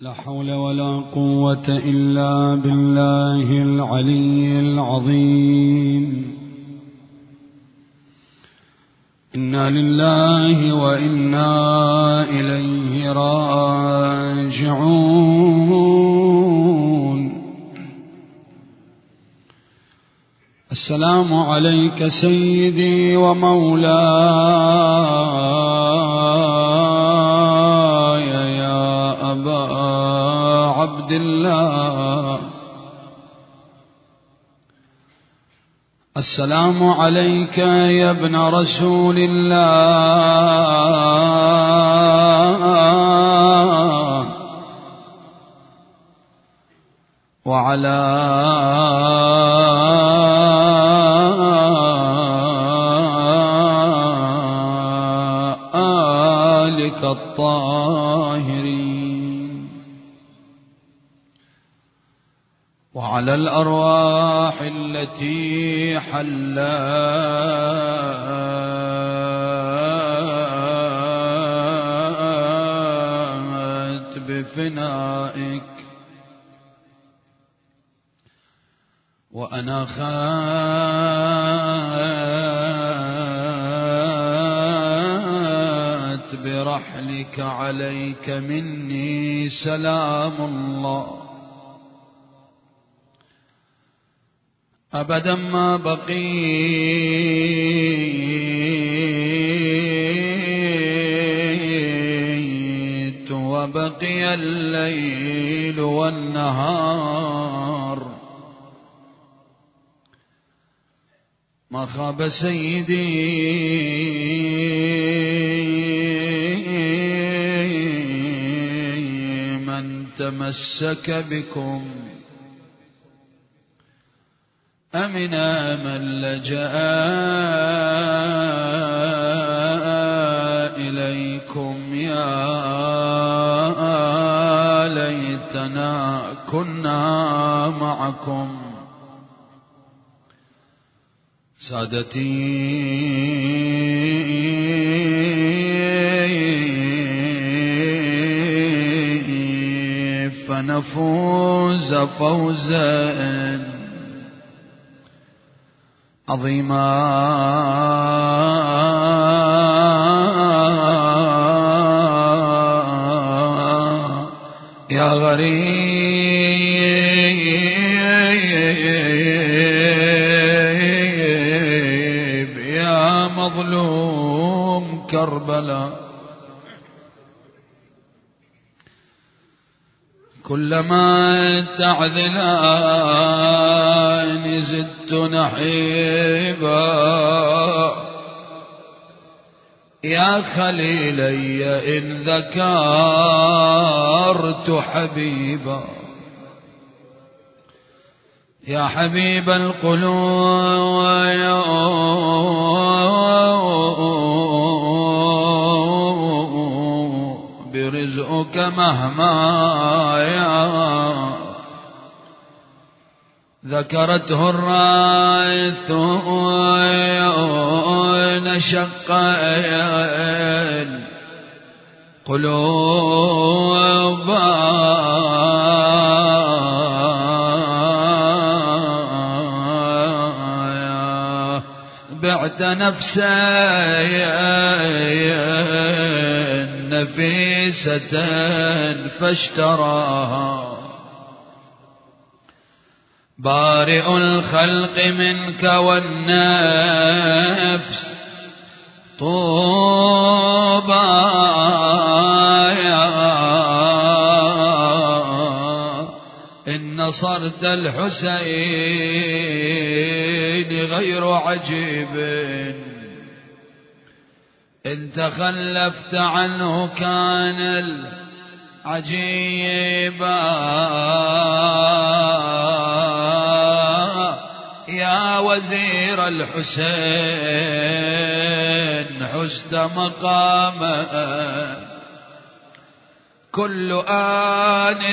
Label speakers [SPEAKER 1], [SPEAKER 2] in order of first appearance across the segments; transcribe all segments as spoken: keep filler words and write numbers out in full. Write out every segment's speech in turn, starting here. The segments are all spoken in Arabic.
[SPEAKER 1] لا حول ولا قوة إلا بالله العلي العظيم. إنا لله وإنا إليه راجعون. السلام عليك سيدي ومولاي يا أبا عبد الله. السلام عليك يا ابن رسول الله وعلى آلك الطاهرين وعلى الأرواح التي حلت بفنائك وأنا خات برحلك عليك مني سلام الله. أبدا ما بقيت وبقي الليل والنهار ما خاب سيدي من تمسك بكم أمن من لجأ إليكم. يا ليتنا كنا معكم سادتي فنفوز فوزا عظيما. يا غريب يا مظلوم كربلاء كلما تعذلان زدت نحيبا. يا خليلي إن ذكرت حبيبا يا حبيب القلوب برزقك مهما يا ذكرته الرايثون شق القلوب بعت نفسي نفيسة فاشتراها بارئ الخلق منك والنفس طوبى إن نصرت الحسين غير عجيب إن تخلفت عنه كان العجيبا. يا وزير الحسين حزت مقاما كل آن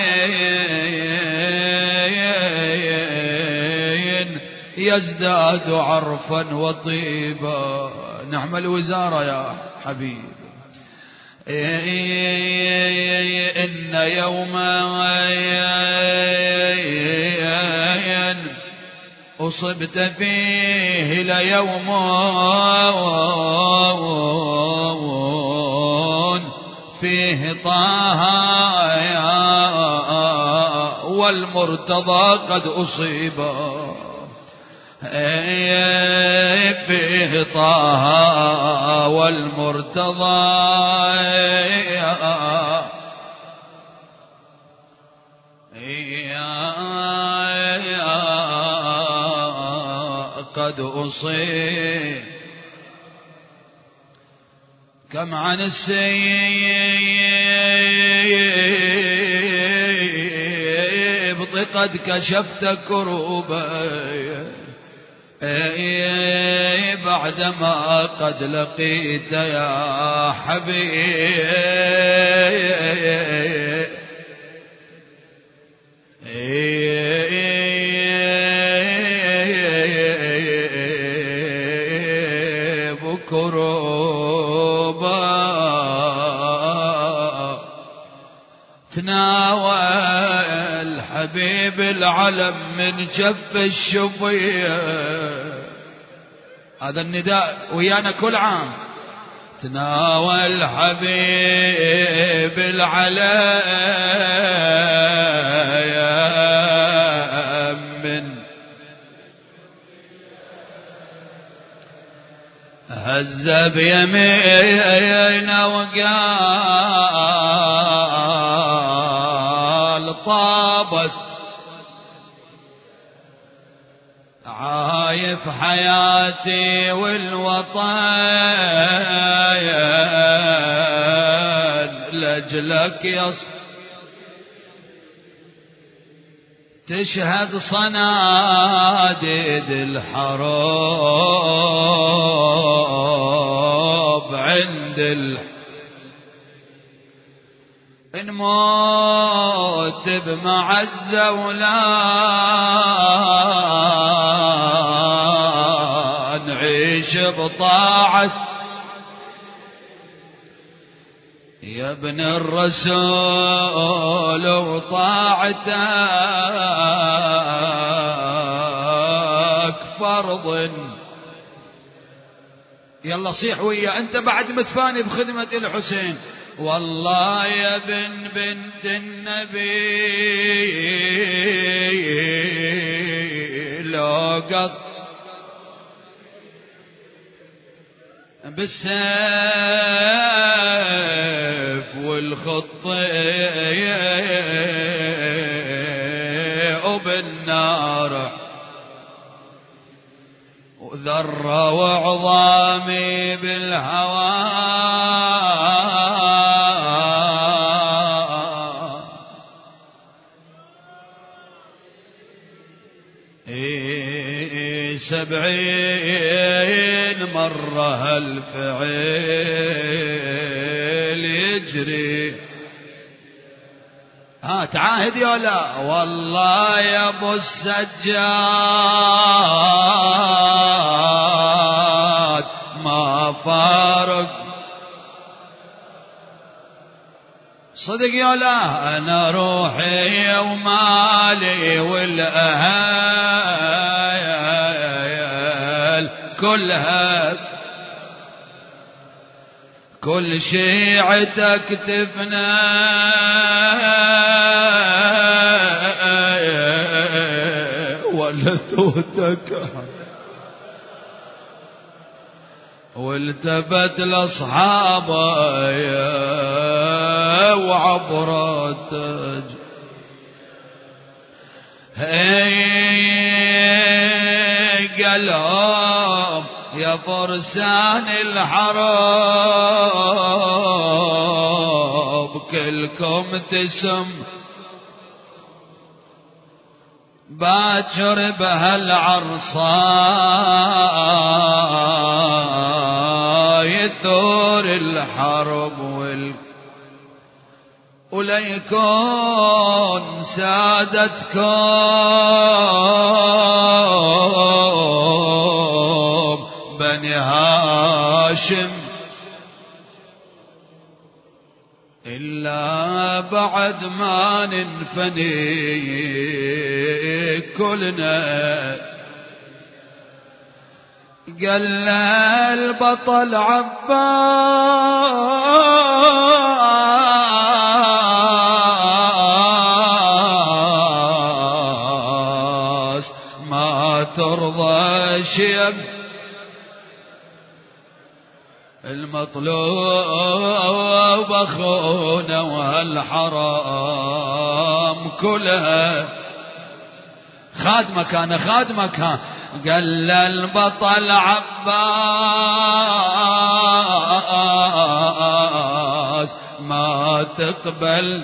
[SPEAKER 1] يزداد عرفا وطيبا. نعم الوزارة يا حبيب إن يوما أصبت فيه ليوم فيه طه والمرتضى قد أصيب فيه طه والمرتضى قد أصيب. كم عن السيب قد كشفت كروبي بعدما قد لقيت يا حبيب كروبا تناول حبيب العلم من جف الشفية. هذا النداء ويانا كل عام. تناول حبيب العلم من هز بيمينه وقال طابت عايف حياتي والوطن لأجلك يص تشهد صناديد الحروب عند ال إن موت بمعزة ولا نعيش بطاعة يا ابن الرسول وطاعتك فرض. يلا صيح ويا أنت بعد متفاني بخدمة الحسين. والله يا ابن بنت النبي لو قط بالسيف والخط وبالنار وذرة وعظامي بالهوى سبعين مرة هالفعل يجري. ها تعاهد يا لا. والله يا ابو السجاد ما فارق صدق يا لا. انا روحي ومالي والاهل كلها كل شيعتك تفنى ولا توتك والتفت لاصحابه وعبرت هي قلهم يا فرسان الحرب كلكم تسم باكر بهالعرصة يثور الحرب وال وليكون سادتكم بني هاشم بعد ما ننفني كلنا. قال له البطل عباس ما ترضى شيب المطلوب أخونا وهالحرام كلها خادمة كان خادمة كان. قال البطل عباس ما تقبل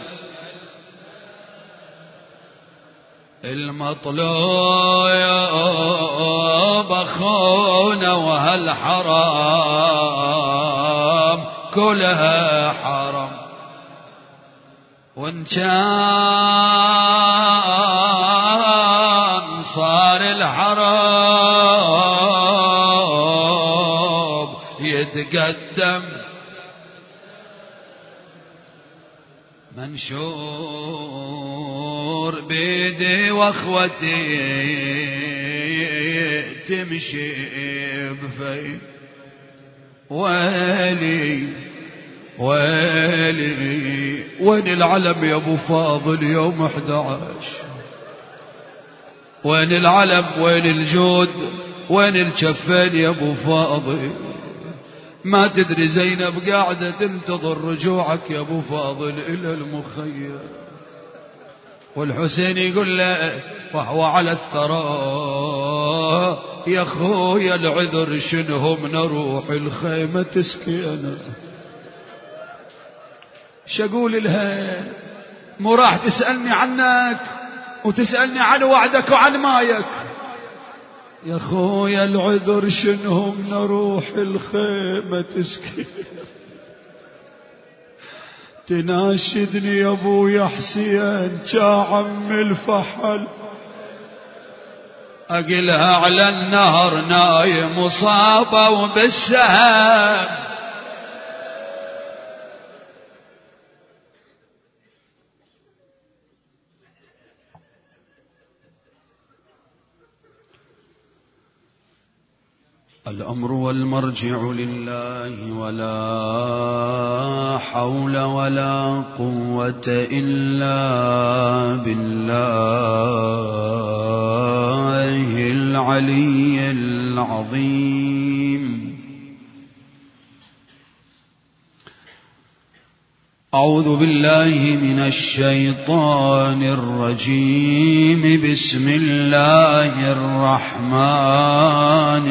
[SPEAKER 1] المطلوب أخونا وهالحرام كلها حرام. وإن كان صار الحرام يتقدم منشور بيدي واخوتي تمشي بفي ويلي ويلي. وين العلم يا ابو فاضل يوم احد عشر؟ وين العلم وين الجود وين الشفين يا ابو فاضل؟ ما تدري زينب قاعدة تنتظر رجوعك يا ابو فاضل الى المخيم. والحسين يقول له وهو على الثرى يا اخويا العذر شنو من اروح الخيمة تسكينا. شقول لها مو راح تسألني عنك وتسألني عن وعدك وعن مايك يا خويا العذر شنو من اروح الخيمة تسكي. تناشدني يا ابويا حسين كعم الفحل اقلها على النهر نايم مصابة وبالسهام. الأمر والمرجع لله ولا حول ولا قوة إلا بالله العلي العظيم. أعوذ بالله من الشيطان الرجيم. بسم الله الرحمن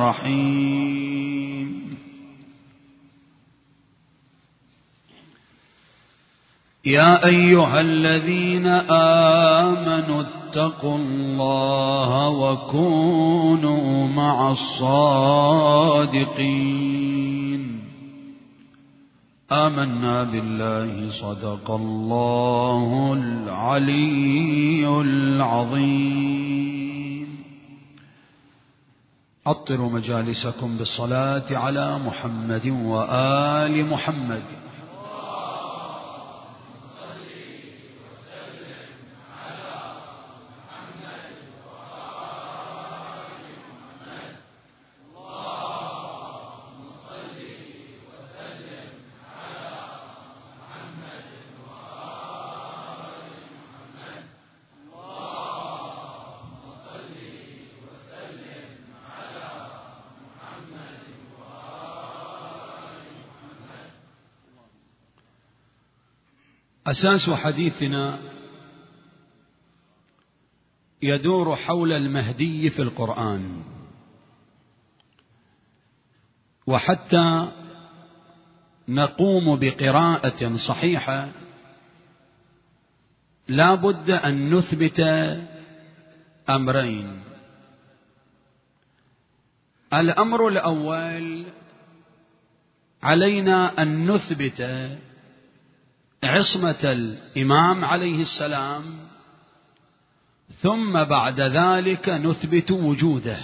[SPEAKER 1] الرحيم. يا أيها الذين آمنوا اتقوا الله وكونوا مع الصادقين. آمنا بالله صدق الله العلي العظيم. عطروا مجالسكم بالصلاة على محمد وآل محمد. أساس حديثنا يدور حول المهدي في القرآن، وحتى نقوم بقراءة صحيحة لا بد أن نثبت أمرين. الأمر الأول علينا أن نثبت عصمة الإمام عليه السلام، ثم بعد ذلك نثبت وجوده،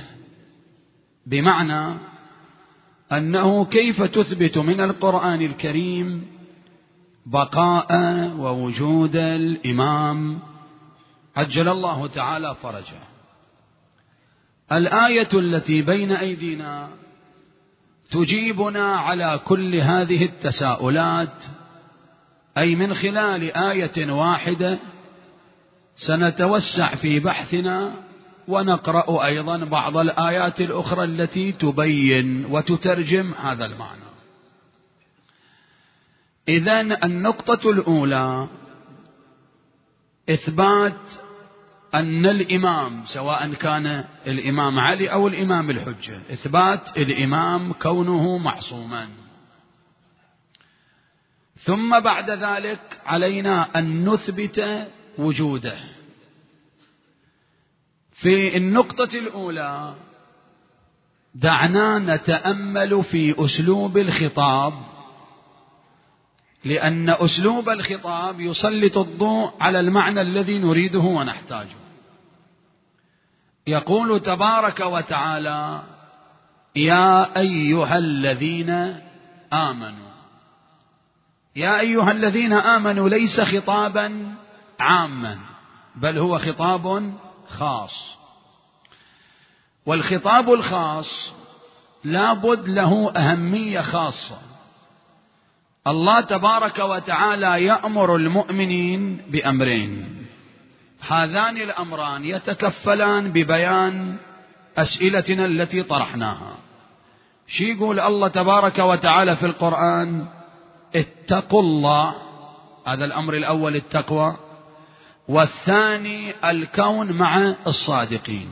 [SPEAKER 1] بمعنى أنه كيف تثبت من القرآن الكريم بقاء ووجود الإمام عجل الله تعالى فرجه. الآية التي بين أيدينا تجيبنا على كل هذه التساؤلات، أي من خلال آية واحدة سنتوسع في بحثنا ونقرأ أيضا بعض الآيات الأخرى التي تبين وتترجم هذا المعنى. إذن النقطة الأولى إثبات أن الإمام، سواء كان الإمام علي أو الإمام الحجة، إثبات الإمام كونه معصوما. ثم بعد ذلك علينا أن نثبت وجوده. في النقطة الأولى دعنا نتأمل في أسلوب الخطاب، لأن أسلوب الخطاب يسلط الضوء على المعنى الذي نريده ونحتاجه. يقول تبارك وتعالى: يا أيها الذين آمنوا. يا أيها الذين آمنوا ليس خطابا عاما، بل هو خطاب خاص. والخطاب الخاص لابد له أهمية خاصة. الله تبارك وتعالى يأمر المؤمنين بأمرين، هذان الأمران يتكفلان ببيان أسئلتنا التي طرحناها. شي يقول الله تبارك وتعالى في القرآن؟ اتقوا الله، هذا الأمر الأول التقوى، والثاني الكون مع الصادقين.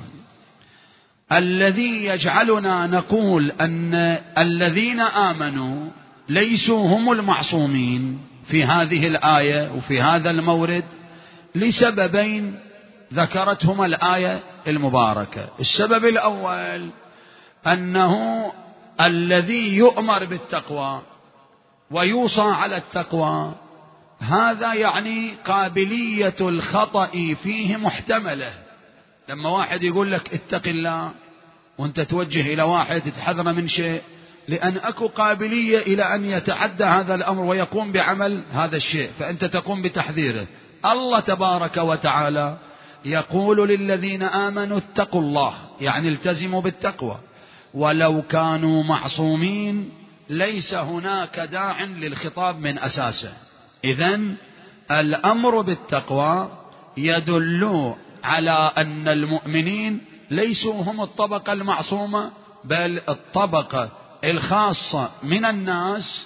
[SPEAKER 1] الذي يجعلنا نقول أن الذين آمنوا ليسوا هم المعصومين في هذه الآية وفي هذا المورد لسببين ذكرتهما الآية المباركة. السبب الأول أنه الذي يؤمر بالتقوى ويوصى على التقوى هذا يعني قابلية الخطأ فيه محتملة. لما واحد يقول لك اتق الله وانت توجه إلى واحد تحذر من شيء، لأن أكو قابلية إلى أن يتعدى هذا الأمر ويقوم بعمل هذا الشيء، فأنت تقوم بتحذيره. الله تبارك وتعالى يقول للذين آمنوا اتقوا الله، يعني التزموا بالتقوى، ولو كانوا معصومين ليس هناك داع للخطاب من أساسه. إذن الأمر بالتقوى يدل على أن المؤمنين ليسوا هم الطبقة المعصومة، بل الطبقة الخاصة من الناس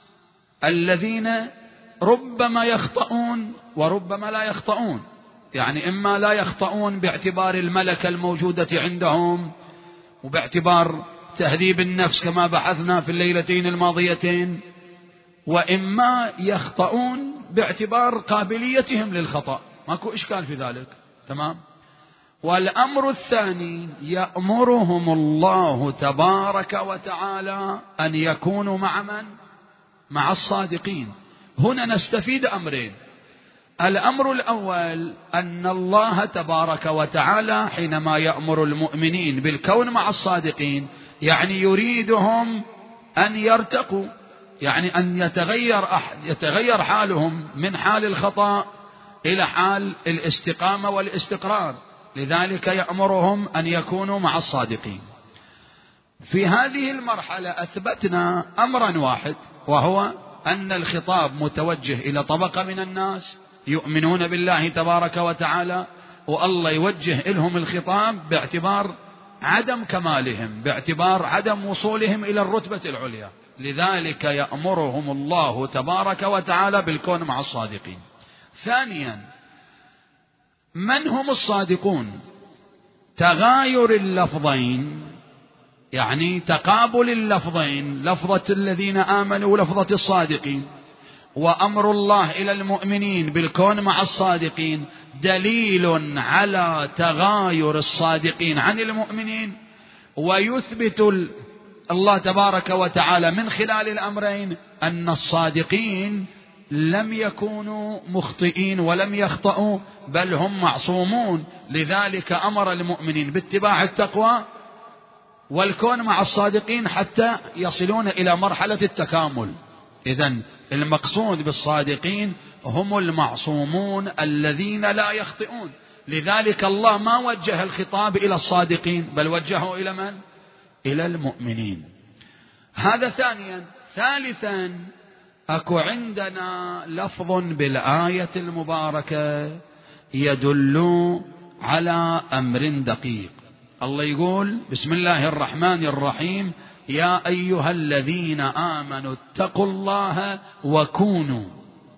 [SPEAKER 1] الذين ربما يخطئون وربما لا يخطئون. يعني إما لا يخطئون باعتبار الملكة الموجودة عندهم وباعتبار تهذيب النفس كما بحثنا في الليلتين الماضيتين، وإما يخطئون باعتبار قابليتهم للخطأ، ماكو إشكال في ذلك. تمام. والأمر الثاني يأمرهم الله تبارك وتعالى أن يكونوا مع من؟ مع الصادقين. هنا نستفيد أمرين. الأمر الأول أن الله تبارك وتعالى حينما يأمر المؤمنين بالكون مع الصادقين يعني يريدهم أن يرتقوا، يعني أن يتغير أحد يتغير حالهم من حال الخطأ إلى حال الاستقامة والاستقرار، لذلك يأمرهم أن يكونوا مع الصادقين. في هذه المرحلة أثبتنا أمرا واحد، وهو أن الخطاب متوجه إلى طبقة من الناس يؤمنون بالله تبارك وتعالى، والله يوجه لهم الخطاب باعتبار عدم كمالهم، باعتبار عدم وصولهم إلى الرتبة العليا، لذلك يأمرهم الله تبارك وتعالى بالكون مع الصادقين. ثانيا، من هم الصادقون؟ تغاير اللفظين، يعني تقابل اللفظين، لفظة الذين آمنوا ولفظة الصادقين، وأمر الله إلى المؤمنين بالكون مع الصادقين دليل على تغاير الصادقين عن المؤمنين، ويثبت الله تبارك وتعالى من خلال الأمرين أن الصادقين لم يكونوا مخطئين ولم يخطئوا، بل هم معصومون، لذلك أمر المؤمنين باتباع التقوى والكون مع الصادقين حتى يصلون إلى مرحلة التكامل. إذن المقصود بالصادقين هم المعصومون الذين لا يخطئون. لذلك الله ما وجه الخطاب إلى الصادقين بل وجهه إلى من؟ إلى المؤمنين. هذا ثانيا. ثالثا أكو عندنا لفظ بالآية المباركة يدل على أمر دقيق. الله يقول بسم الله الرحمن الرحيم يا أيها الذين آمنوا اتقوا الله وكونوا.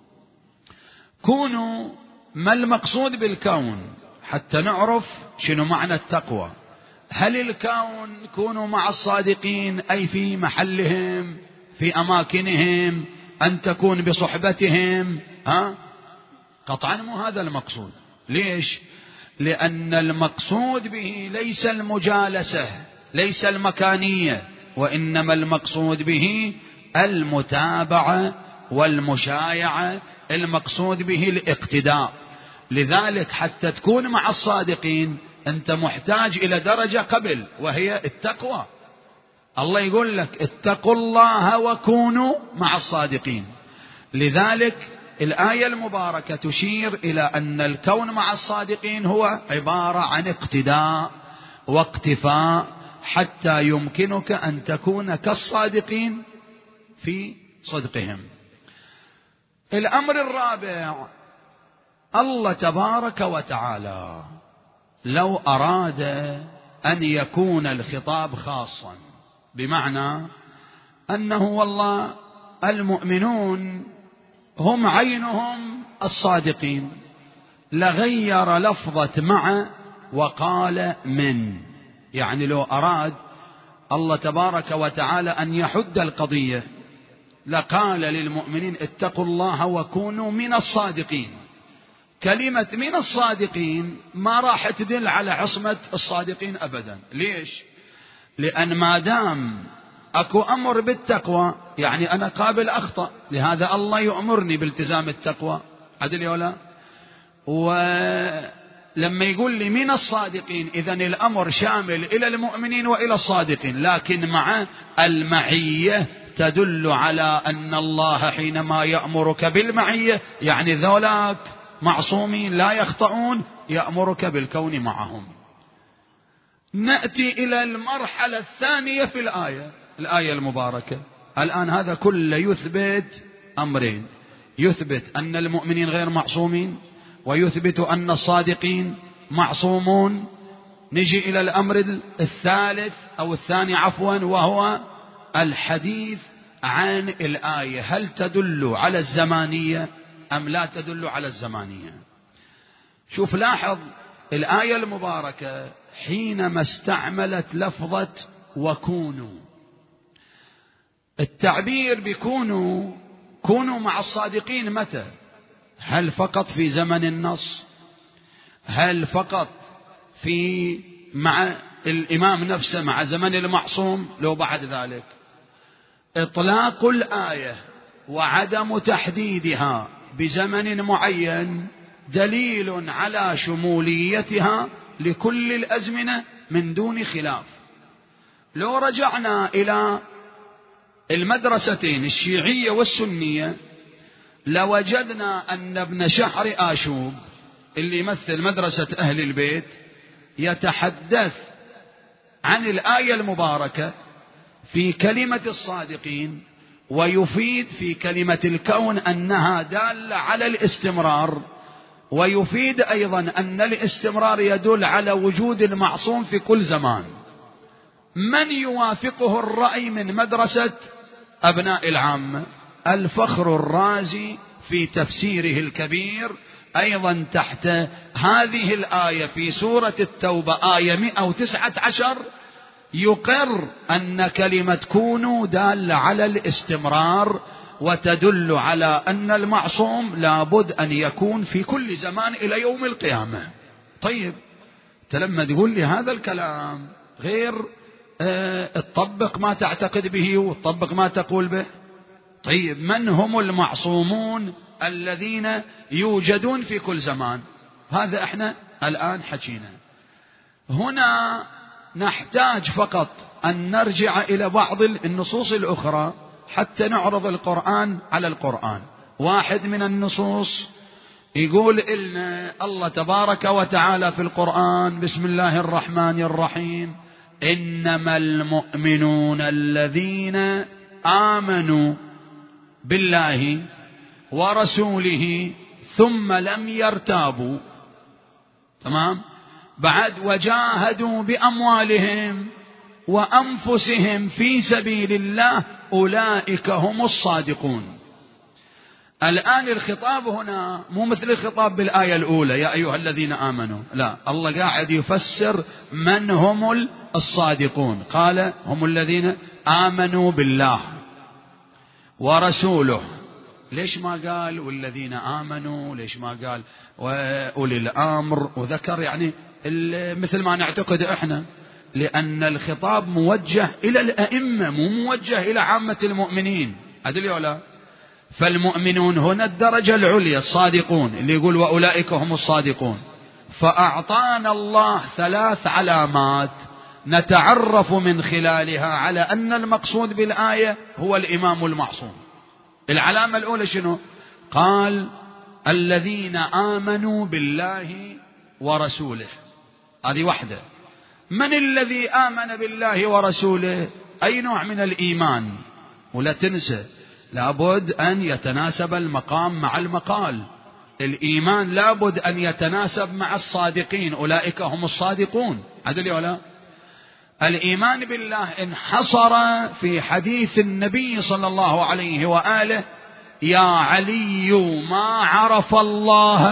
[SPEAKER 1] كونوا ما المقصود بالكون حتى نعرف شنو معنى التقوى. هل الكون كونوا مع الصادقين أي في محلهم في أماكنهم أن تكون بصحبتهم؟ ها؟ قطعا مو هذا المقصود. ليش؟ لأن المقصود به ليس المجالسة ليس المكانية، وإنما المقصود به المتابعة والمشايعة، المقصود به الاقتداء. لذلك حتى تكون مع الصادقين أنت محتاج إلى درجة قبل وهي التقوى. الله يقول لك اتقوا الله وكونوا مع الصادقين. لذلك الآية المباركة تشير إلى أن الكون مع الصادقين هو عبارة عن اقتداء واقتفاء حتى يمكنك أن تكون كالصادقين في صدقهم. الأمر الرابع الله تبارك وتعالى لو أراد أن يكون الخطاب خاصا، بمعنى أنه والله المؤمنون هم عينهم الصادقين، لغير لفظة مع وقال من. يعني لو أراد الله تبارك وتعالى أن يحد القضية لقال للمؤمنين اتقوا الله وكونوا من الصادقين. كلمة من الصادقين ما راح تدل على عصمة الصادقين أبدا. ليش؟ لأن ما دام أكو أمر بالتقوى يعني أنا قابل أخطأ، لهذا الله يأمرني بالتزام التقوى. عدل ولا؟ ولما يقول لي من الصادقين إذن الأمر شامل إلى المؤمنين وإلى الصادقين، لكن مع المعية تدل على أن الله حينما يأمرك بالمعية يعني ذولاك معصومين لا يخطئون، يأمرك بالكون معهم. نأتي إلى المرحلة الثانية في الآية الآية المباركة. الآن هذا كله يثبت أمرين: يثبت أن المؤمنين غير معصومين، ويثبت أن الصادقين معصومون. نجي إلى الأمر الثالث أو الثاني عفوا، وهو الحديث عن الآية هل تدل على الزمانية أم لا تدل على الزمانية. شوف لاحظ الآية المباركة حينما استعملت لفظة وكونوا، التعبير بكونوا كونوا مع الصادقين متى؟ هل فقط في زمن النص؟ هل فقط في مع الإمام نفسه مع زمن المعصوم؟ لو بعد ذلك إطلاق الآية وعدم تحديدها بزمن معين دليل على شموليتها لكل الأزمنة من دون خلاف. لو رجعنا إلى المدرستين الشيعية والسنية لوجدنا أن ابن شحر آشوب اللي يمثل مدرسة أهل البيت يتحدث عن الآية المباركة في كلمة الصادقين، ويفيد في كلمة الكون أنها دالة على الاستمرار، ويفيد أيضا أن الاستمرار يدل على وجود المعصوم في كل زمان. من يوافقه الرأي من مدرسة أبناء العامة؟ الفخر الرازي في تفسيره الكبير أيضا تحت هذه الآية في سورة التوبة آية مئة وتسعة عشر يقر أن كلمة كونوا دالة على الاستمرار وتدل على أن المعصوم لابد أن يكون في كل زمان إلى يوم القيامة. طيب لما تقول لي هذا الكلام غير اه تطبق ما تعتقد به وتطبق ما تقول به. طيب من هم المعصومون الذين يوجدون في كل زمان؟ هذا احنا الآن حكينا. هنا نحتاج فقط أن نرجع إلى بعض النصوص الأخرى حتى نعرض القرآن على القرآن. واحد من النصوص يقول إن الله تبارك وتعالى في القرآن بسم الله الرحمن الرحيم إنما المؤمنون الذين آمنوا بالله ورسوله ثم لم يرتابوا. تمام. بعد وجاهدوا بأموالهم وأنفسهم في سبيل الله أولئك هم الصادقون. الآن الخطاب هنا مو مثل الخطاب بالآية الأولى يا أيها الذين آمنوا، لا، الله قاعد يفسر من هم الصادقون. قال هم الذين آمنوا بالله ورسوله. ليش ما قال والذين آمنوا؟ ليش ما قال وأولي الأمر؟ وذكر يعني مثل ما نعتقد إحنا، لأن الخطاب موجه إلى الأئمة مو موجه إلى عامة المؤمنين. أدري ولا؟ فالمؤمنون هنا الدرجة العليا الصادقون، اللي يقول وأولئك هم الصادقون. فأعطانا الله ثلاث علامات نتعرف من خلالها على أن المقصود بالآية هو الإمام المعصوم. العلامة الأولى شنو؟ قال الذين آمنوا بالله ورسوله. هذه واحدة. من الذي آمن بالله ورسوله؟ أي نوع من الإيمان؟ ولا تنسى لابد أن يتناسب المقام مع المقال. الإيمان لابد أن يتناسب مع الصادقين، أولئك هم الصادقون. عدل ولا؟ الإيمان بالله انحصر في حديث النبي صلى الله عليه وآله يا علي ما عرف الله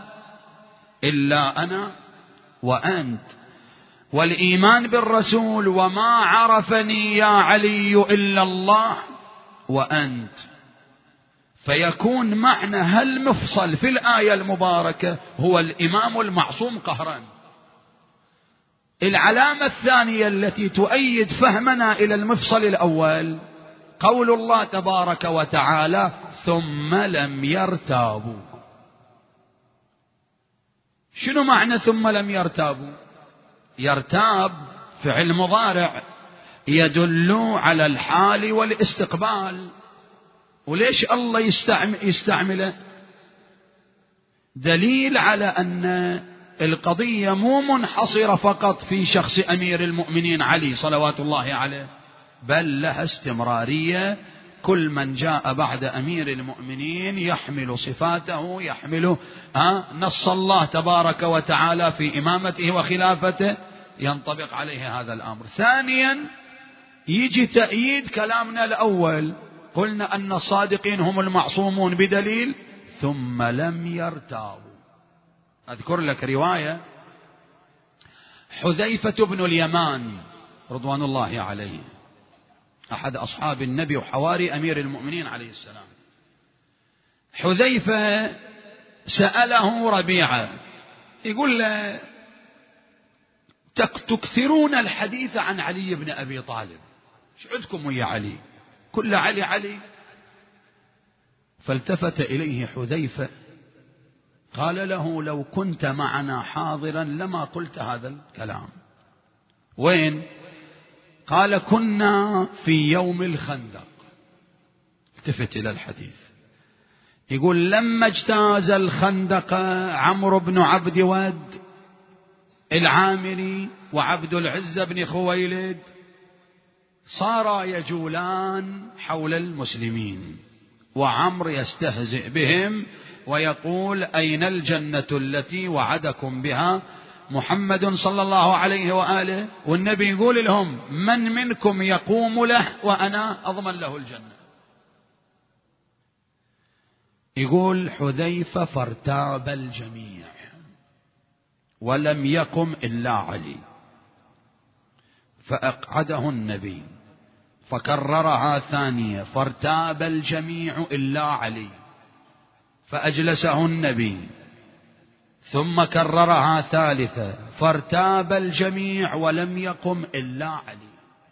[SPEAKER 1] إلا أنا وأنت، والإيمان بالرسول وما عرفني يا علي إلا الله وأنت. فيكون معنى هالمفصل في الآية المباركة هو الإمام المعصوم قهرا. العلامة الثانية التي تؤيد فهمنا إلى المفصل الأول قول الله تبارك وتعالى ثم لم يرتابوا. شنو معنى ثم لم يرتابوا؟ يرتاب فعل مضارع يدل على الحال والاستقبال. وليش الله يستعمله؟ دليل على أن القضية مو منحصرة فقط في شخص أمير المؤمنين علي صلوات الله عليه، بل لها استمرارية. كل من جاء بعد أمير المؤمنين يحمل صفاته، يحمل نص الله تبارك وتعالى في إمامته وخلافته، ينطبق عليه هذا الأمر. ثانيا يجي تأييد كلامنا الأول، قلنا أن الصادقين هم المعصومون بدليل ثم لم يرتابوا. أذكر لك رواية حذيفة بن اليمان رضوان الله عليه، أحد أصحاب النبي وحواري أمير المؤمنين عليه السلام. حذيفة سأله ربيعة يقول له تكثرون الحديث عن علي بن أبي طالب، ايش عندكم ويا علي؟ كل علي علي. فالتفت إليه حذيفة قال له لو كنت معنا حاضرا لما قلت هذا الكلام. وين؟ قال كنا في يوم الخندق. التفت إلى الحديث يقول لما اجتاز الخندق عمرو بن عبد ود العامري وعبد العزة بن خويلد صارا يجولان حول المسلمين، وعمرو يستهزئ بهم ويقول أين الجنة التي وعدكم بها محمد صلى الله عليه وآله؟ والنبي يقول لهم من منكم يقوم له وأنا أضمن له الجنة. يقول حذيفة فارتاب الجميع ولم يقم إلا علي، فأقعده النبي فكررها ثانية فارتاب الجميع إلا علي، فأجلسه النبي ثم كررها ثالثة فارتاب الجميع ولم يقم إلا علي،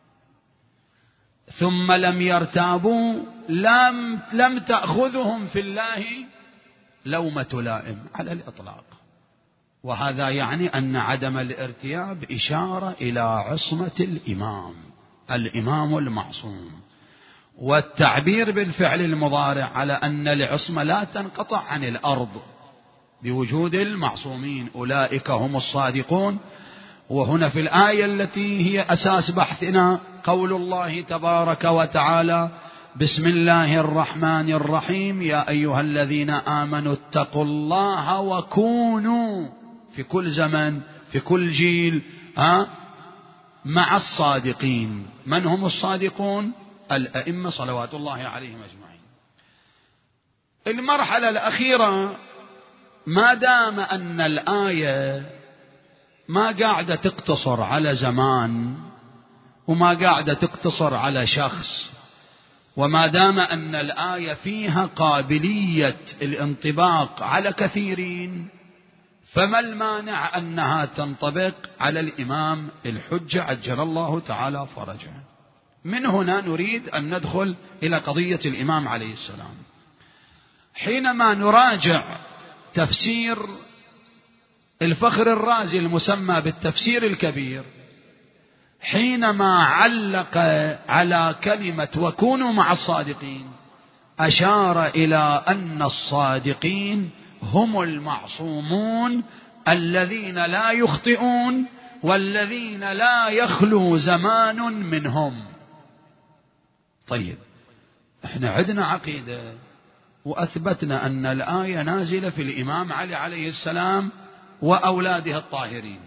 [SPEAKER 1] ثم لم يرتابوا لم, لم تأخذهم في الله لومة لائم على الإطلاق. وهذا يعني أن عدم الارتياب إشارة إلى عصمة الإمام الإمام المعصوم. والتعبير بالفعل المضارع على أن العصمة لا تنقطع عن الأرض بوجود المعصومين، أولئك هم الصادقون. وهنا في الآية التي هي أساس بحثنا قول الله تبارك وتعالى: بسم الله الرحمن الرحيم، يا أيها الذين آمنوا اتقوا الله وكونوا، في كل زمن في كل جيل ها مع الصادقين. من هم الصادقون؟ الأئمة صلوات الله عليهم أجمعين. المرحلة الأخيرة، ما دام أن الآية ما قاعدة تقتصر على زمان وما قاعدة تقتصر على شخص، وما دام أن الآية فيها قابلية الانطباق على كثيرين، فما المانع أنها تنطبق على الإمام الحجة عجل الله تعالى فرجه. من هنا نريد أن ندخل إلى قضية الإمام عليه السلام. حينما نراجع تفسير الفخر الرازي المسمى بالتفسير الكبير، حينما علق على كلمة وكونوا مع الصادقين، أشار إلى أن الصادقين هم المعصومون الذين لا يخطئون والذين لا يخلو زمان منهم. طيب، احنا عندنا عقيدة وأثبتنا أن الآية نازلة في الإمام علي عليه السلام وأولاده الطاهرين،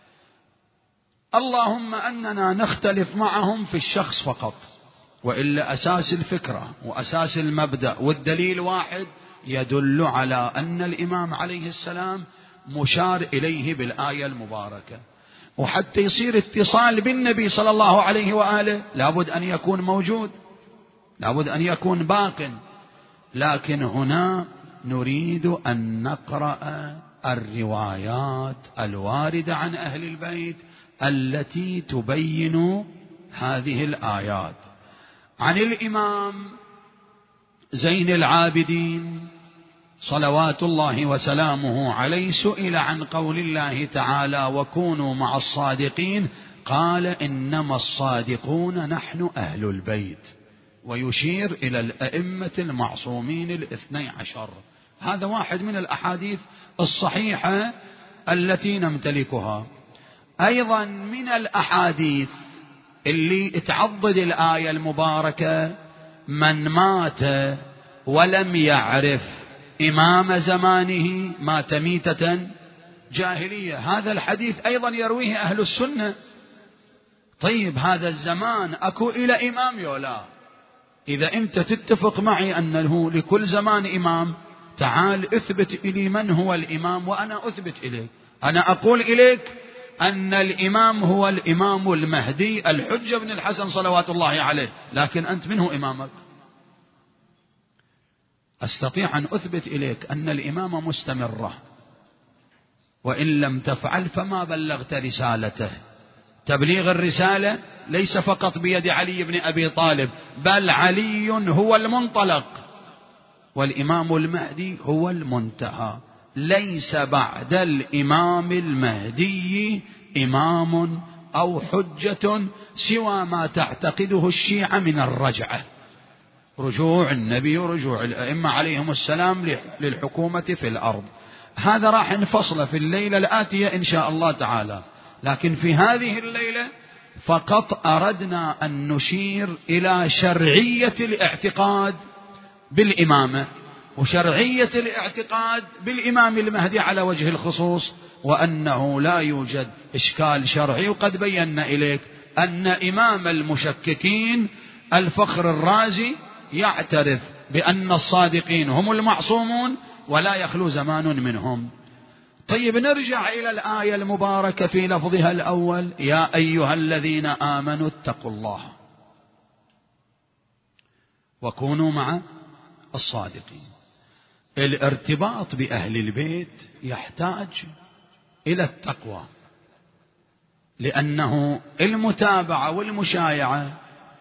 [SPEAKER 1] اللهم أننا نختلف معهم في الشخص فقط، وإلا أساس الفكرة وأساس المبدأ والدليل واحد يدل على أن الإمام عليه السلام مشار إليه بالآية المباركة. وحتى يصير اتصال بالنبي صلى الله عليه وآله لابد أن يكون موجود، لابد أن يكون باق. لكن هنا نريد أن نقرأ الروايات الواردة عن أهل البيت التي تبين هذه الآيات. عن الإمام زين العابدين صلوات الله وسلامه عليه سئل عن قول الله تعالى وكونوا مع الصادقين، قال إنما الصادقون نحن أهل البيت، ويشير إلى الأئمة المعصومين الاثني عشر. هذا واحد من الأحاديث الصحيحة التي نمتلكها. أيضا من الأحاديث اللي تعضد الآية المباركة: من مات ولم يعرف إمام زمانه مات ميتة جاهلية. هذا الحديث أيضا يرويه أهل السنة. طيب، هذا الزمان أكو إلى إمام يولا؟ إذا أنت تتفق معي أنه لكل زمان إمام، تعال اثبت إلي من هو الإمام وأنا أثبت إليك. أنا أقول إليك أن الإمام هو الإمام المهدي الحجة بن الحسن صلوات الله عليه، لكن أنت من هو إمامك؟ أستطيع أن أثبت إليك أن الإمام مستمرة، وإن لم تفعل فما بلغت رسالته. تبليغ الرسالة ليس فقط بيد علي بن أبي طالب، بل علي هو المنطلق والإمام المهدي هو المنتهى. ليس بعد الإمام المهدي إمام أو حجة سوى ما تعتقده الشيعة من الرجعة، رجوع النبي ورجوع الأئمة عليهم السلام للحكومة في الأرض. هذا راح نفصله في الليلة الآتية إن شاء الله تعالى، لكن في هذه الليلة فقط أردنا أن نشير إلى شرعية الاعتقاد بالإمامة وشرعية الاعتقاد بالإمام المهدي على وجه الخصوص، وأنه لا يوجد إشكال شرعي. وقد بينا إليك أن إمام المشككين الفخر الرازي يعترف بأن الصادقين هم المعصومون ولا يخلو زمان منهم. طيب، نرجع إلى الآية المباركة في لفظها الأول: يا أيها الذين آمنوا اتقوا الله وكونوا مع الصادقين. الارتباط بأهل البيت يحتاج إلى التقوى، لأنه المتابعة والمشايعة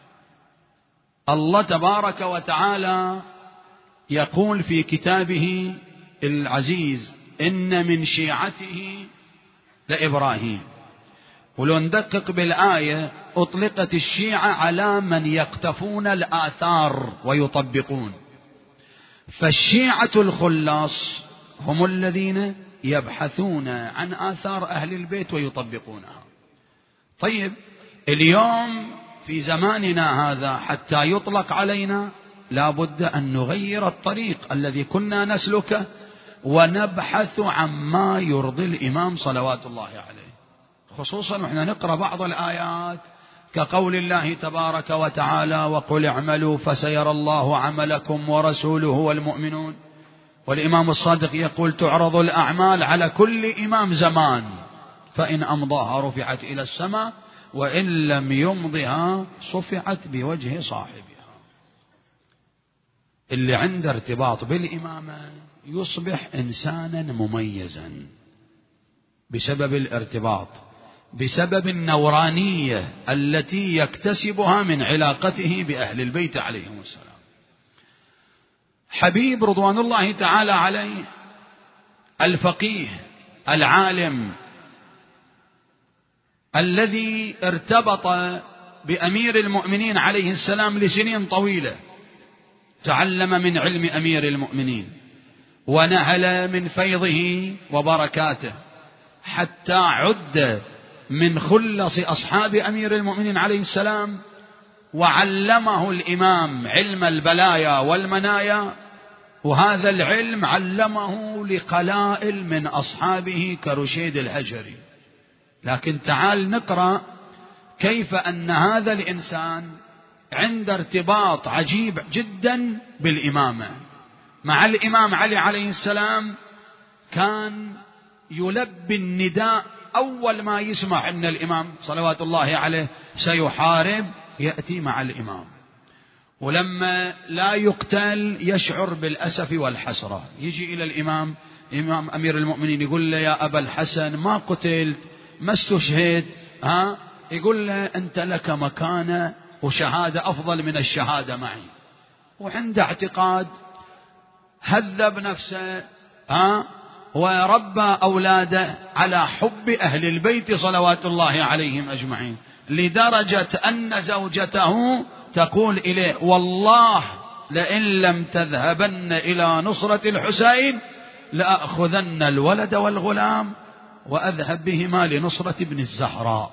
[SPEAKER 1] الله تبارك وتعالى يقول في كتابه العزيز: إن من شيعته لإبراهيم. ولو ندقق بالآية أطلقت الشيعة على من يقتفون الآثار ويطبقون، فالشيعة الخلاص هم الذين يبحثون عن آثار أهل البيت ويطبقونها. طيب اليوم في زماننا هذا حتى يطلق علينا لا بد أن نغير الطريق الذي كنا نسلكه ونبحث عما يرضي الإمام صلوات الله عليه، خصوصا وإحنا نقرأ بعض الآيات كقول الله تبارك وتعالى: وقل اعملوا فسيرى الله عملكم ورسوله والمؤمنون. والإمام الصادق يقول: تعرض الأعمال على كل إمام زمان، فإن أمضاها رفعت إلى السماء وإن لم يمضها صفعت بوجه صاحبها. اللي عنده ارتباط بالإمامة يصبح إنسانا مميزا بسبب الارتباط، بسبب النورانية التي يكتسبها من علاقته بأهل البيت عليهم السلام. حبيب رضوان الله تعالى عليه الفقيه العالم الذي ارتبط بأمير المؤمنين عليه السلام لسنين طويلة، تعلم من علم أمير المؤمنين ونهل من فيضه وبركاته حتى عد من خلص أصحاب أمير المؤمنين عليه السلام، وعلمه الإمام علم البلايا والمنايا، وهذا العلم علمه لقلائل من أصحابه كرشيد الهجري. لكن تعال نقرأ كيف أن هذا الإنسان عنده ارتباط عجيب جدا بالإمامة. مع الإمام علي عليه السلام كان يلبي النداء أول ما يسمع أن الإمام صلوات الله عليه سيحارب يأتي مع الإمام، ولما لا يقتل يشعر بالأسف والحسرة، يجي إلى الإمام إمام أمير المؤمنين يقول له: يا أبا الحسن ما قتلت ما استشهدت، ها؟ يقول له: أنت لك مكانة وشهادة أفضل من الشهادة معي. وعنده اعتقاد هذب نفسه، ها؟ وربى أولاده على حب أهل البيت صلوات الله عليهم أجمعين، لدرجة أن زوجته تقول إليه: والله لئن لم تذهبن إلى نصرة الحسين لأخذن الولد والغلام وأذهب بهما لنصرة ابن الزهراء.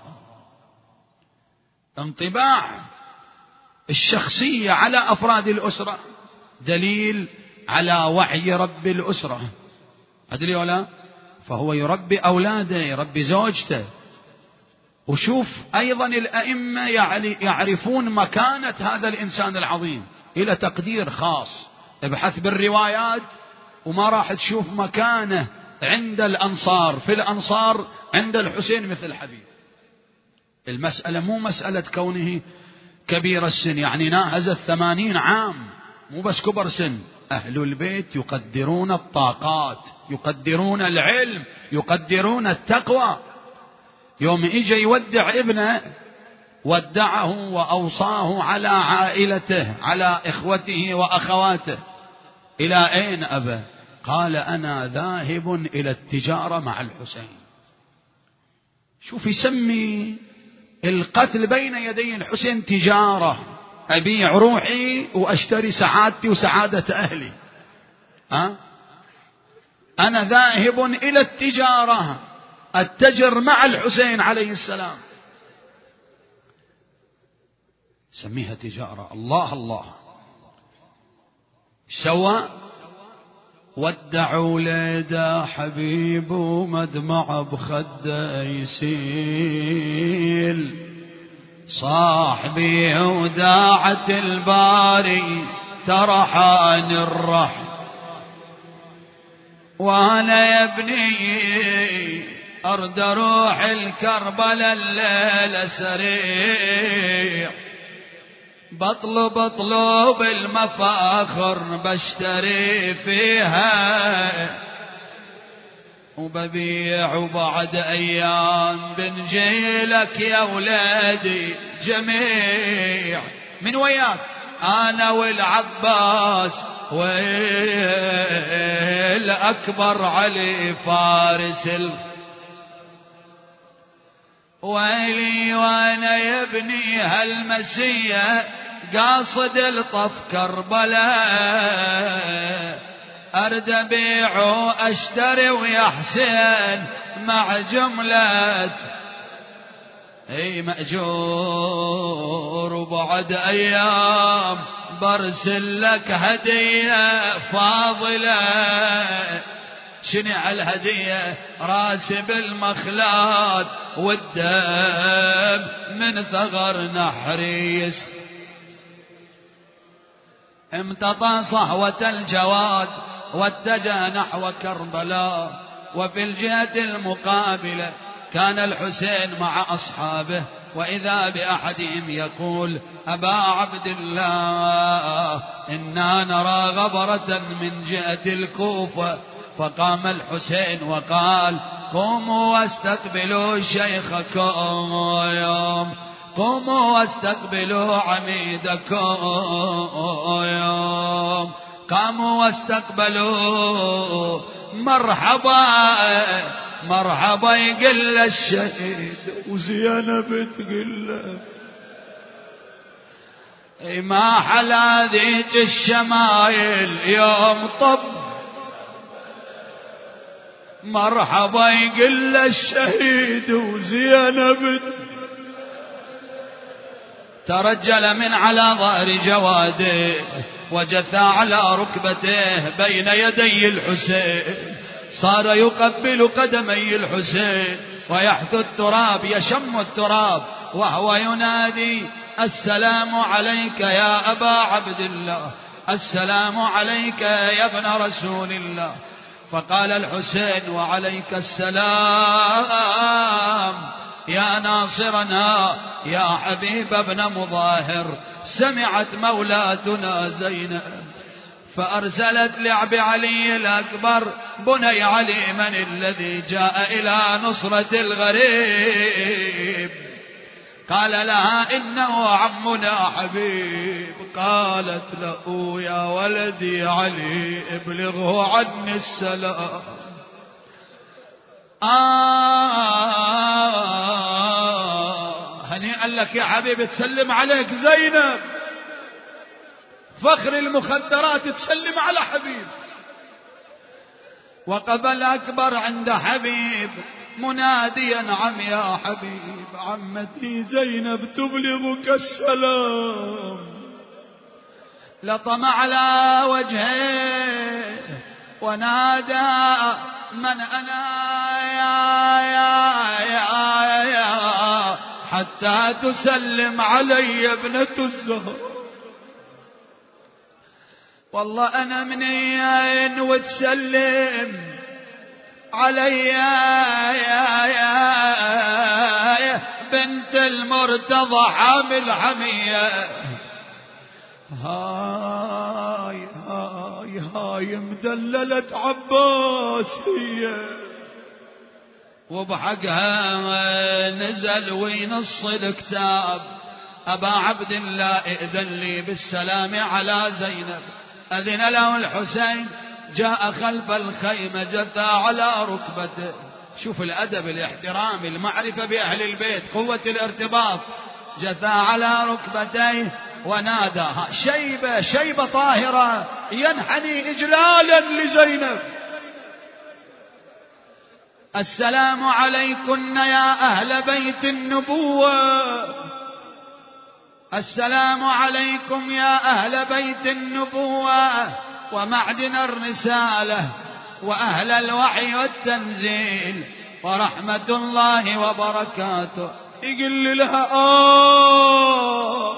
[SPEAKER 1] انطباع الشخصية على أفراد الأسرة دليل على وعي رب الأسرة، أدري ولا؟ فهو يربي أولاده، يربي زوجته. وشوف أيضا الأئمة يعرفون مكانة هذا الإنسان العظيم إلى تقدير خاص. ابحث بالروايات وما راح تشوف مكانه عند الأنصار، في الأنصار عند الحسين مثل حبيب. المسألة مو مسألة كونه كبير السن، يعني ناهز الثمانين عام، مو بس كبر سن. أهل البيت يقدرون الطاقات، يقدرون العلم، يقدرون التقوى. يوم إجا يودع ابنه ودعه وأوصاه على عائلته، على إخوته وأخواته. إلى أين أبا؟ قال: أنا ذاهب إلى التجارة مع الحسين. شوف يسمي القتل بين يدي الحسين تجارة، أبيع روحي وأشتري سعادتي وسعادة أهلي. أه؟ أنا ذاهب إلى التجارة، التجر مع الحسين عليه السلام. سميها تجارة. الله الله. سوى ودعوا ليدا حبيب ومدمع بخده يسيل، صاحبي وداعة الباري ترحان الرحم، وانا يا ابني ارد روح الكربلاء الليلة سريع، بطلب اطلب المفاخر بشتري فيها، وببيع وبعد ايام بنجيلك يا ولادي جميع. من وياك؟ انا والعباس والأكبر علي فارس ال... ويلي وانا يبني هالمسية قاصد الطف كربلاء، أرد أبيع وأشتري ويا حسين مع جملة اي مأجور، وبعد أيام برسل لك هدية فاضلة. شنع الهدية؟ راسي بالمخلات والدم من ثغر نحريس، امتطى صهوة الجواد واتجه نحو كربلاء. وفي الجهة المقابلة كان الحسين مع أصحابه، وإذا بأحدهم يقول: أبا عبد الله إنا نرى غبرة من جهة الكوفة. فقام الحسين وقال: قوموا واستقبلوا شيخكم يوم، قوموا واستقبلوا عميدكم يوم. قاموا واستقبلوا مرحبا مرحبا، يقل الشهيد وزينب تقل ما حلا ذيك الشمايل يوم طب. مرحبا يقل الشهيد وزينب ترجل من على ظهر جواده وجثى على ركبته بين يدي الحسين، صار يقبل قدمي الحسين ويحث التراب، يشم التراب وهو ينادي: السلام عليك يا أبا عبد الله، السلام عليك يا ابن رسول الله. فقال الحسين: وعليك السلام يا ناصرنا يا حبيب ابن مظاهر. سمعت مولاتنا زينب فأرسلت لعب علي الأكبر: بني علي من الذي جاء إلى نصرة الغريب؟ قال لها: إنه عمنا حبيب. قالت له: يا ولدي علي ابلغه عني السلام. آه هنيئا لك يا حبيب، تسلم عليك زينب فخر المخدرات، تسلم على حبيب. وقف الأكبر عند حبيب مناديا: عم يا حبيب، عمتي زينب تبلغك السلام. لطم على وجهه ونادى: من أنا يا يا يا يا حتى تسلم علي ابنة الزهر؟ والله أنا منين وتسلم علي يا يا يا بنت المرتضى حامل حمية. هاي هاي هاي مدللة عباسية، وبحقها نزل وينص الكتاب: أبا عبد الله ائذن لي بالسلام على زينب. أذن له الحسين، جاء خلف الخيمة جثى على ركبته. شوف الأدب، الاحترام، المعرفة بأهل البيت، قوة الارتباط. جثى على ركبتيه ونادى: شيبة شيبة طاهرة ينحني إجلالا لزينب: السلام عليكن يا أهل بيت النبوة، السلام عليكم يا أهل بيت النبوة ومعدن الرسالة وأهل الوحي والتنزيل ورحمة الله وبركاته. يقول لها: آه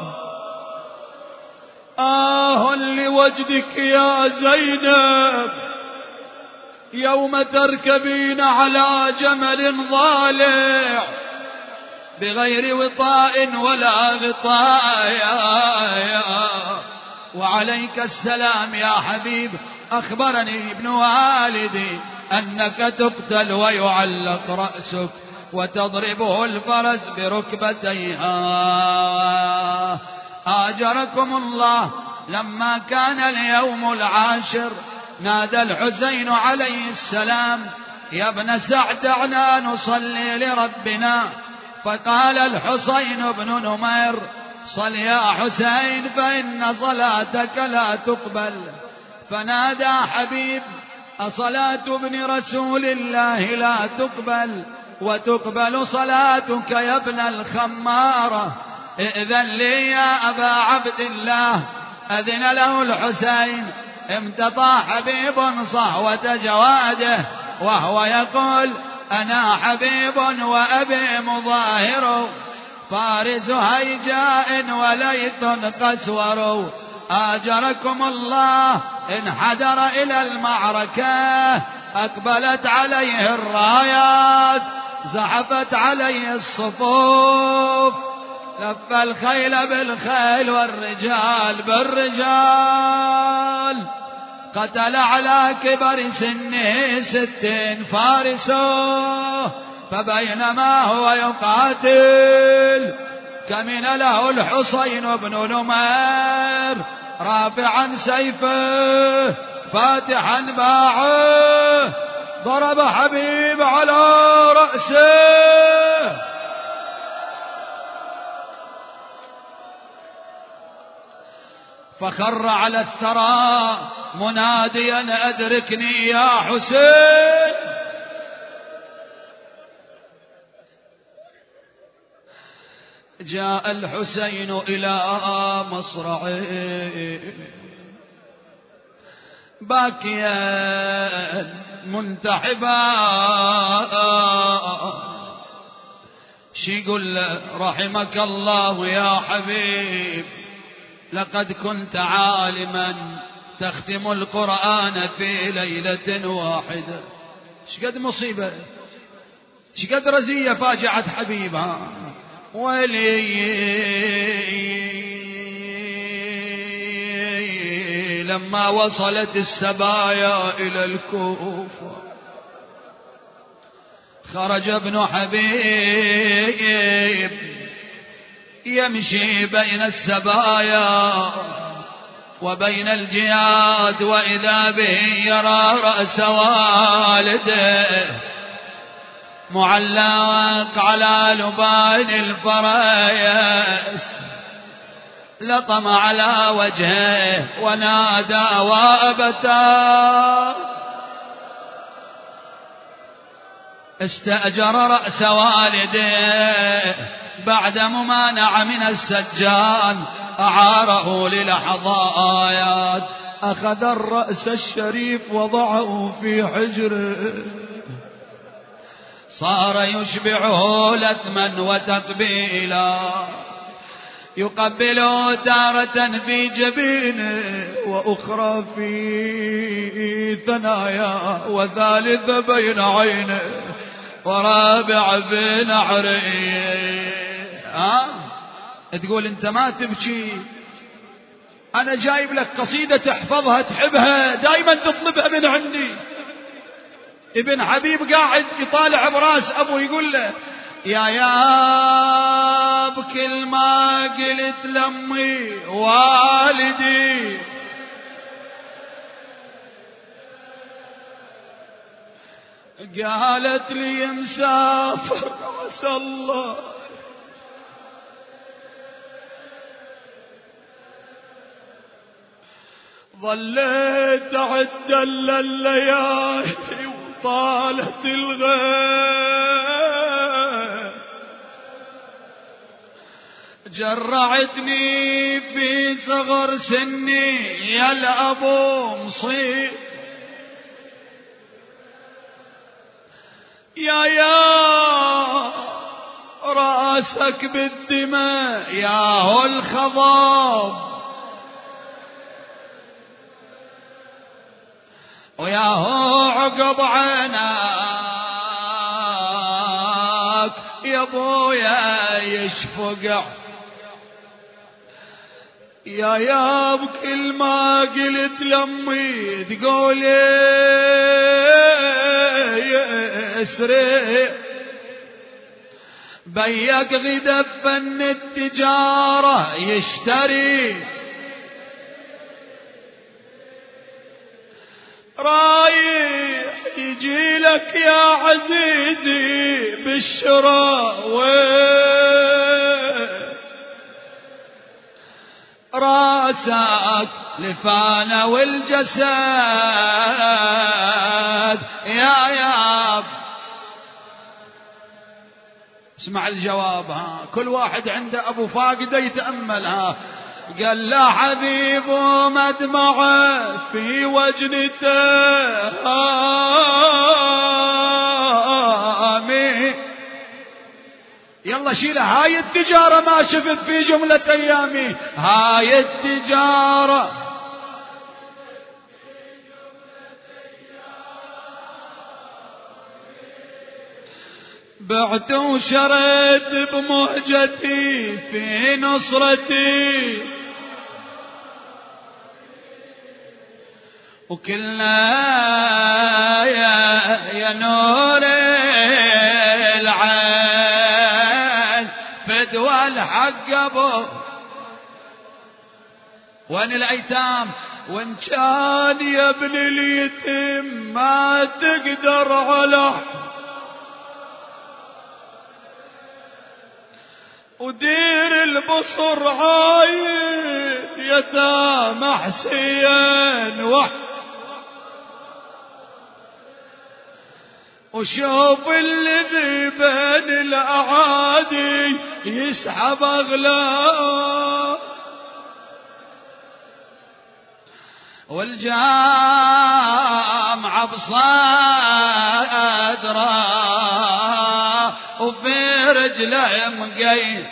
[SPEAKER 1] آه لوجدك يا زينب يوم تركبين على جمل ضالع بغير وطاء ولا غطاء. وعليك السلام يا حبيب، أخبرني ابن والدي أنك تقتل ويعلق رأسك وتضربه الفرس بركبتيها. آجركم الله. لما كان اليوم العاشر نادى الحسين عليه السلام: يا ابن سعد دعنا نصلي لربنا. فقال الحسين بن نمير صل يا حسين فإن صلاتك لا تقبل. فنادى حبيب أصلاة ابن رسول الله لا تقبل وتقبل صلاتك يا ابن الخمارة؟ إذن لي يا أبا عبد الله. أذن له الحسين، امتطى حبيب صهوة جواده وهو يقول أنا حبيب وأبي مظاهر، فارس هيجاء وليط قسور، آجركم الله انحدر إلى المعركة، أقبلت عليه الرايات زحفت عليه الصفوف، لف الخيل بالخيل والرجال بالرجال، قتل على كبر سنه ستين فارسه، فبينما هو يقاتل كمن له الحسين بن نمير رافعا سيفه فاتحا باعه، ضرب حبيب على رأسه فخر على الثرى مناديا أدركني يا حسين. جاء الحسين إلى مصرعه باكيا منتحبا، شي يقول له رحمك الله يا حبيب، لقد كنت عالما تختم القرآن في ليلة واحدة. شقد مصيبة شقد رزية فاجعت حبيبها، ولي لما وصلت السبايا إلى الكوفة خرج ابن حبيب يمشي بين السبايا وبين الجياد، وإذا به يرى رأس والده معلق على لبان الفريس، لطم على وجهه ونادى وأبتا، استأجر رأس والده بعد ممانع من السجان، أعاره للحظات، أخذ الرأس الشريف وضعه في حجره، صار يشبعه لثما وتقبيلا، يقبله تارة في جبينه وأخرى في ثنايا، وثالث بين عينه ورابع في نحره. ها تقول انت ما تبكي، انا جايب لك قصيدة تحفظها تحبها دايما تطلبها من عندي. ابن حبيب قاعد يطالع براس ابو يقول له يا يا بكل ما قلت لامي والدي، قالت لي مسافر عسى الله، ظليت أعد الليالي وطالت الغيب، جرعتني في صغر سني يا الأبو مصيب، يا يا راسك بالدماء يا هو الخضاب، ويا هو عقب عيناك يا ابويا يشفقع، يا يا بكل ما قلت لامي تقولي يسري، بيك غدا فن التجارة يشتري، رايح يجي لك يا عزيزي بالشراء راسك لفانا والجسد يا ياب. اسمع الجواب، ها كل واحد عنده ابو فاقده يتامل. ها قال لا حبيب مدمعه في وجنته آمين. يلا شيلها، هاي التجارة ما شفت في جملة أيامي، هاي التجارة بعت وشريت بمهجتي في نصرتي، وكلنا يا, يا نور العين فدوى الحق ابو. وين الايتام؟ وان كان يا ابن اليتيم ما تقدر على ودير البصر عايد يتامى حسين وح وشوف الذي بين الاعادي يسحب اغلاه والجامعة بصدره وفي رجله مقيد.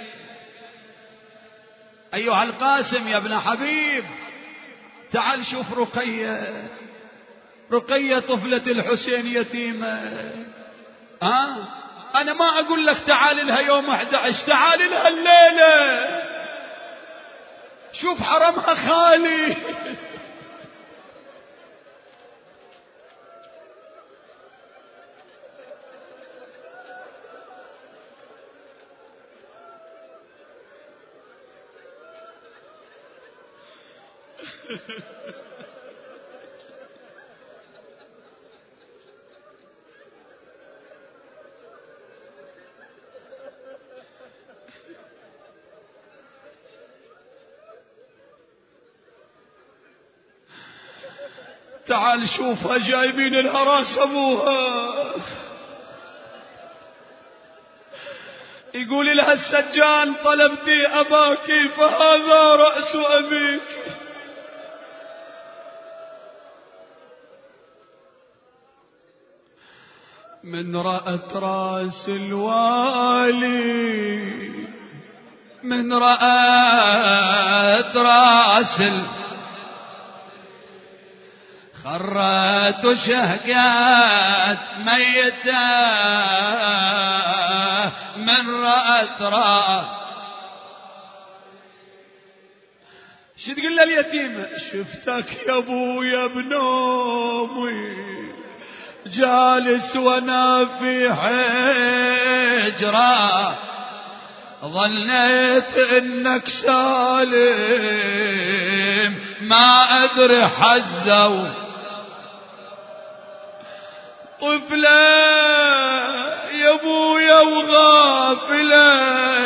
[SPEAKER 1] أيها القاسم يا ابن حبيب تعال شوف رقية، رقية طفلة الحسين يتيمة. ها أنا ما أقول لك تعال لها يوم أحد عشر، تعال لها الليلة، شوف حرمها خالي. تعال شوفها جايبين لها راس ابوها، يقول لها السجان طلبتي اباك فهذا راس ابيك. من رأت راس الوالي، من رأت راس ال خرت وشهقت ميتة، من رأت راس شو تقول لليتيمة؟ شفتك يا ابويا بنومي جالس وانا في حجرة، ظنيت انك سالم ما ادري حزوا طفلة يا ابويا وغافلة،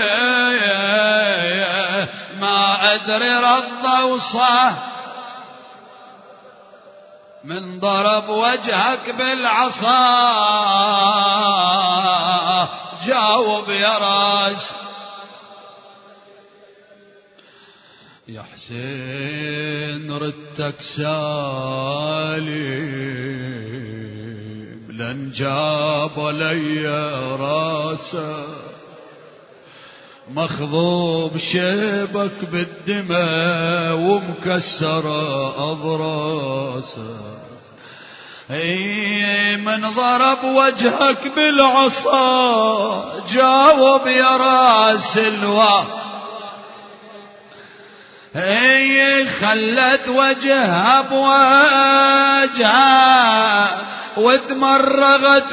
[SPEAKER 1] ما ادري رضى وصح من ضرب وجهك بالعصا، جاوب يا راس يا حسين ردتك سالم لن جاب لي راسه، مخضوب شيبك بالدماء ومكسرة أضراسه، اي من ضرب وجهك بالعصا، جاوب يا راس الوا، اي خلت وجهها بوجهها وتمرغت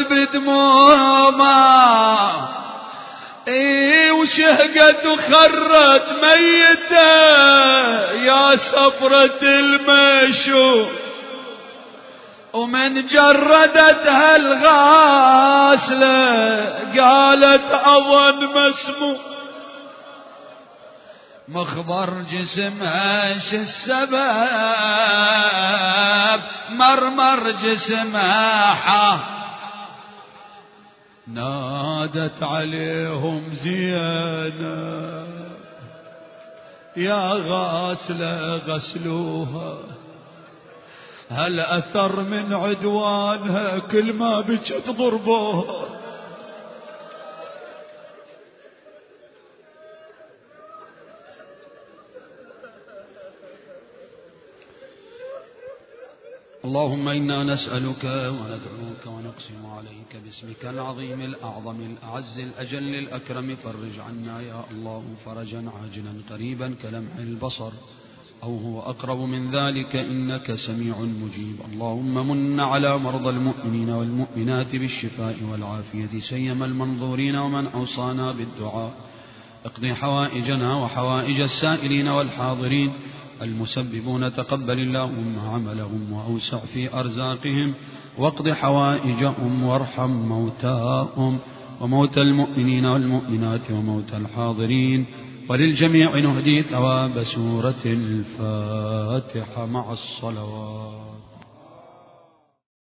[SPEAKER 1] بدمومها، اي وشهقت وخرت ميتة يا صبرة المشو، ومن جردتها الغاسلة قالت أظن مسموم مخبر جسمها ش السبب مرمر جسمها حا نادت عليهم زينة يا غاسلة غسلوها هل أثر من عدوانها كل ما بجت ضربوها اللهم إنا نسألك وندعوك ونقسم عليك باسمك العظيم الأعظم الأعز الأجل الأكرم فرج عنا يا الله فرجا عاجلا قريبا كلمح البصر أو هو أقرب من ذلك إنك سميع مجيب. اللهم من على مرضى المؤمنين والمؤمنات بالشفاء والعافية سيما المنظورين ومن أوصانا بالدعاء اقضي حوائجنا وحوائج السائلين والحاضرين المسببون تقبل اللهم عملهم وأوسع في أرزاقهم واقض حوائجهم وارحم موتاهم وموتى المؤمنين والمؤمنات وموتى الحاضرين وللجميع نهدي ثواب سورة الفاتحة مع الصلوات.